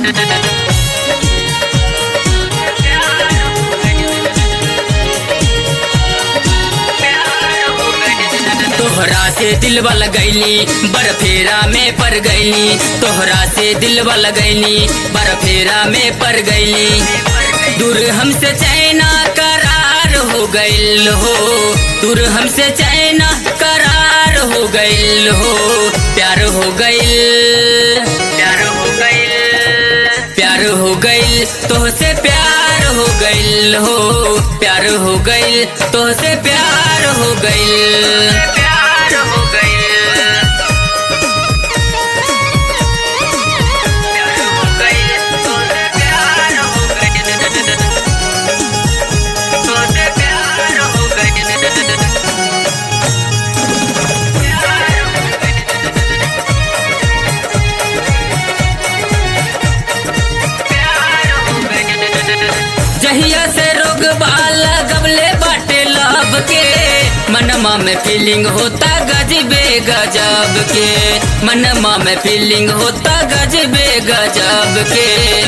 तोहरा से दिलवा लगैली बरफेरा में पड़ गईली, तोहरा से दिलवा लगैली बरफेरा में पड़ गईली। दूर हमसे चैना करार हो गईल हो, दूर हमसे चैना करार हो गईल हो। प्यार हो गईल, प्यार हो गईल, प्यार हो गईल तोहसे प्यार हो गईल हो। प्यार हो गईल तोहसे प्यार हो गईल, प्यार हो गईल, प्यार हो गईल तोहसे प्यार हो गईल, तोहसे प्यार हो गईल। जहिया से रोग बाला गबले बाटे लब के, मनमा में फीलिंग होता गजबे गजब के, मनमा में फीलिंग होता गजबे गजब के,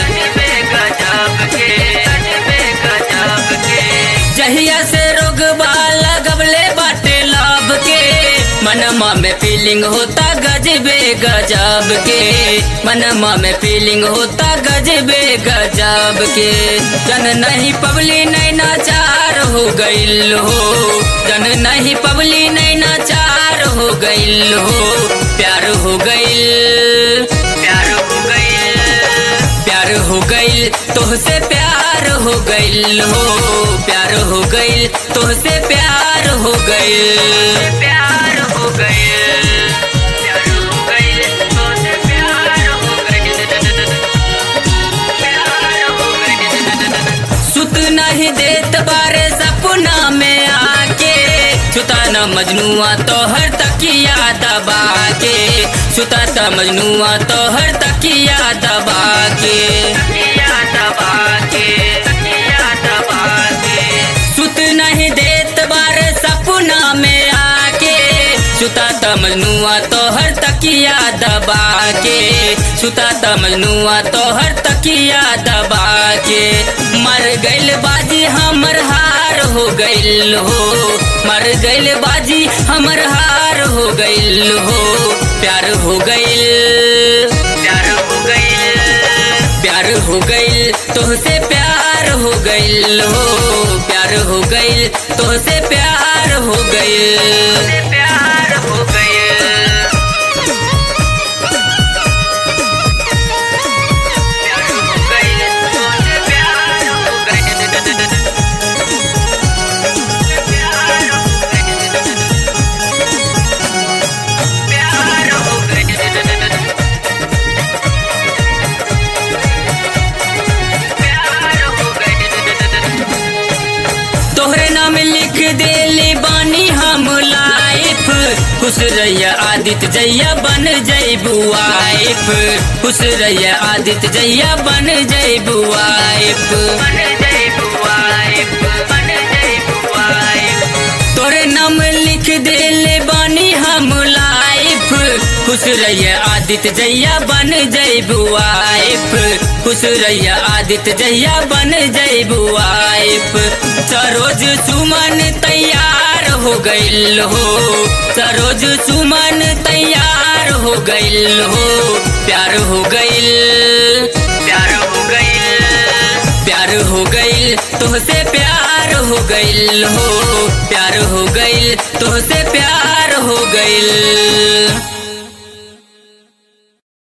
गजब के, गजब के। जहिया से रोग बाला गबले बाटे लब के, मनमा में फीलिंग होता गजबे गजब के, मनमा में फीलिंग होता गजबे गजब के। जन नहीं पबली नैना चार हो गईल हो, जन नहीं पबली नैना चार हो गईल हो। प्यार हो गईल, प्यार हो गईल, प्यार हो गईल तोहसे प्यार हो गईल हो। प्यार हो गईल तोहसे प्यार हो गईल, प्यार हो गईल, प्यार हो गईल तोहसे प्यार हो गईल, प्यार हो गईल। सुत नहीं देत बारे सपना में आके, सुताना मजनुआ तोहर तकिया दबा के, सुताता मजनुआ तोहर तकिया दबा के, तकिया दबा के, तकिया दबा के। सुत नहीं देत बारे सपना में आके, सुताता मजनुआ तोहर तकिया दबा के, सुताता मजनुआ तोहर तकिया दबा के। मर गईल बाजी हमर हार हो गईल हो, मर गईल बाजी हमर हार हो गईल हो। प्यार हो गईल, प्यार हो गईल, प्यार हो गईल तोहसे प्यार हो गईल हो। प्यार हो गईल तोहसे प्यार हो गईल, प्यार हो गईल। तोहरे नाम लिख देली बानी हम लाइफ, खुश रहिया आदित्य जैया बन जइबू वाइफ, खुश रहिया आदित्य जैया बन जइबू वाइफ, बन जइबू वाइफ, बन जइबू वाइफ। तोरे नाम लिख देले बानी हम लाइफ, खुश रहिया आदित्य जैया बन जइबू वाइफ, खुश रहिया आदित्य जैया बन जइबू वाइफ। सरोज सुमन तैयार हो गईल हो, सरोज सुमन तैयार हो गईल हो। प्यार हो गईल, प्यार हो गईल, प्यार हो गईल तोहसे प्यार हो गईल हो। प्यार हो गईल तोहसे प्यार हो गईल।